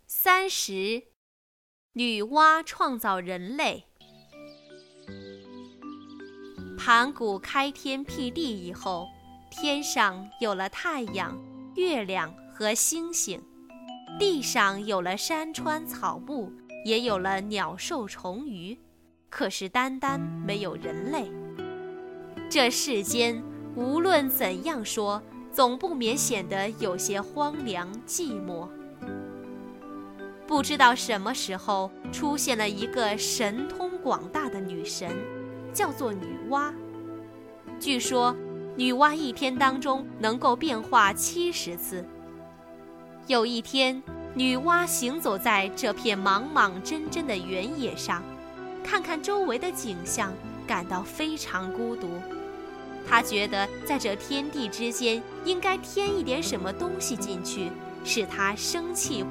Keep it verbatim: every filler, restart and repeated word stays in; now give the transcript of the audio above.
三十，女娲创造人类。盘古开天辟地以后，天上有了太阳、月亮和星星，地上有了山川草木，也有了鸟兽虫鱼，可是单单没有人类。这世间无论怎样说，总不免显得有些荒凉寂寞。不知道什么时候出现了一个神通广大的女神，叫做女娲。据说女娲一天当中能够变化七十次。有一天，女娲行走在这片茫茫真真的原野上，看看周围的景象，感到非常孤独。她觉得在这天地之间应该添一点什么东西进去，使她生气